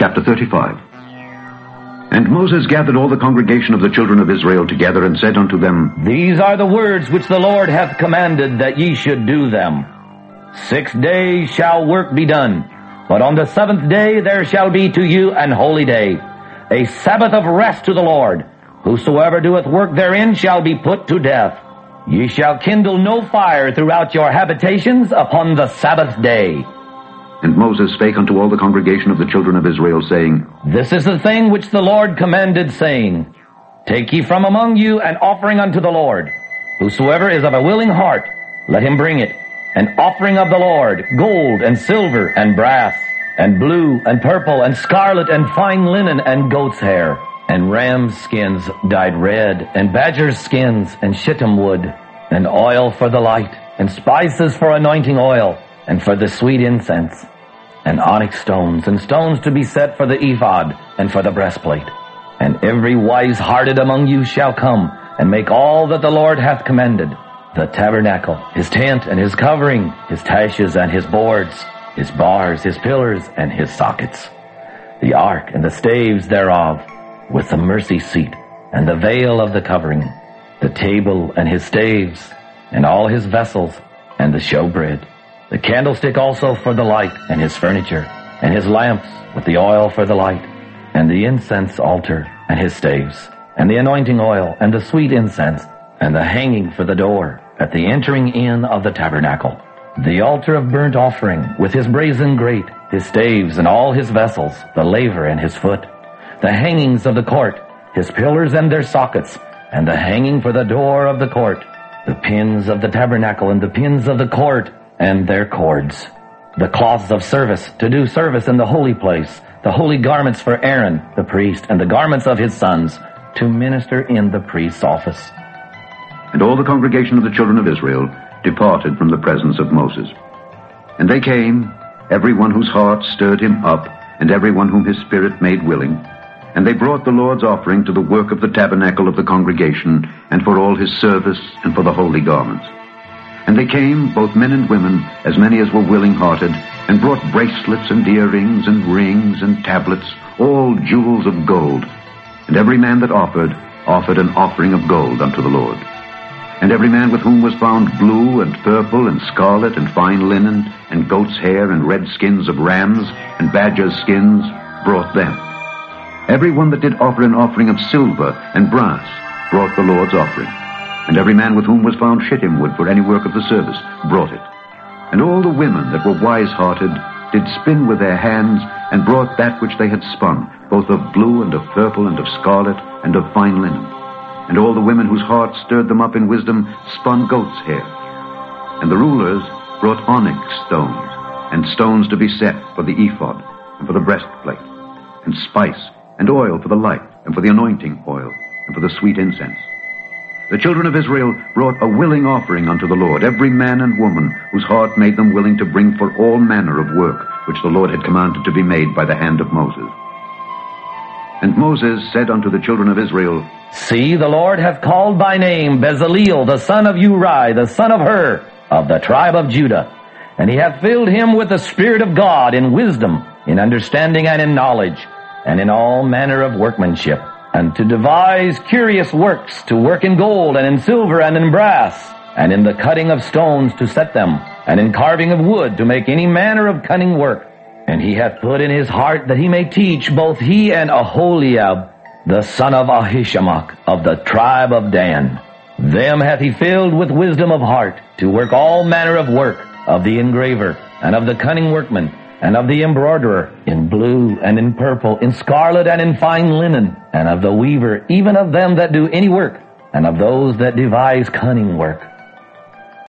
Chapter 35. And Moses gathered all the congregation of the children of Israel together, and said unto them, These are the words which the Lord hath commanded, that ye should do them. 6 days shall work be done, but on the 7th day there shall be to you an holy day, a Sabbath of rest to the Lord. Whosoever doeth work therein shall be put to death. Ye shall kindle no fire throughout your habitations upon the Sabbath day. And Moses spake unto all the congregation of the children of Israel, saying, This is the thing which the Lord commanded, saying, Take ye from among you an offering unto the Lord. Whosoever is of a willing heart, let him bring it, an offering of the Lord, gold and silver and brass, and blue and purple and scarlet and fine linen and goat's hair, and ram's skins dyed red, and badger's skins and shittim wood, and oil for the light, and spices for anointing oil, and for the sweet incense, and onyx stones, and stones to be set for the ephod, and for the breastplate. And every wise-hearted among you shall come, and make all that the Lord hath commanded, the tabernacle, his tent, and his covering, his taches, and his boards, his bars, his pillars, and his sockets, the ark, and the staves thereof, with the mercy seat, and the veil of the covering, the table, and his staves, and all his vessels, and the showbread, the candlestick also for the light, and his furniture, and his lamps with the oil for the light, and the incense altar, and his staves, and the anointing oil, and the sweet incense, and the hanging for the door, at the entering in of the tabernacle, the altar of burnt offering, with his brazen grate, his staves, and all his vessels, the laver and his foot, the hangings of the court, his pillars and their sockets, and the hanging for the door of the court, the pins of the tabernacle, and the pins of the court, and their cords, the cloths of service, to do service in the holy place, the holy garments for Aaron, the priest, and the garments of his sons, to minister in the priest's office. And all the congregation of the children of Israel departed from the presence of Moses. And they came, every one whose heart stirred him up, and every one whom his spirit made willing. And they brought the Lord's offering to the work of the tabernacle of the congregation, and for all his service, and for the holy garments. And they came, both men and women, as many as were willing-hearted, and brought bracelets and earrings and rings and tablets, all jewels of gold. And every man that offered an offering of gold unto the Lord. And every man with whom was found blue and purple and scarlet and fine linen and goat's hair and red skins of rams and badgers' skins brought them. Every one that did offer an offering of silver and brass brought the Lord's offering. And every man with whom was found shittim wood for any work of the service brought it. And all the women that were wise-hearted did spin with their hands, and brought that which they had spun, both of blue and of purple and of scarlet and of fine linen. And all the women whose hearts stirred them up in wisdom spun goat's hair. And the rulers brought onyx stones, and stones to be set for the ephod, and for the breastplate, and spice, and oil for the light, and for the anointing oil, and for the sweet incense. The children of Israel brought a willing offering unto the Lord, every man and woman whose heart made them willing to bring for all manner of work, which the Lord had commanded to be made by the hand of Moses. And Moses said unto the children of Israel, See, the Lord hath called by name Bezaleel, the son of Uri, the son of Hur, of the tribe of Judah. And he hath filled him with the Spirit of God in wisdom, in understanding, and in knowledge, and in all manner of workmanship, and to devise curious works, to work in gold, and in silver, and in brass, and in the cutting of stones to set them, and in carving of wood, to make any manner of cunning work. And he hath put in his heart that he may teach, both he and Aholiab, the son of Ahishamach, of the tribe of Dan. Them hath he filled with wisdom of heart, to work all manner of work, of the engraver, and of the cunning workman, and of the embroiderer, in blue, and in purple, in scarlet, and in fine linen, and of the weaver, even of them that do any work, and of those that devise cunning work.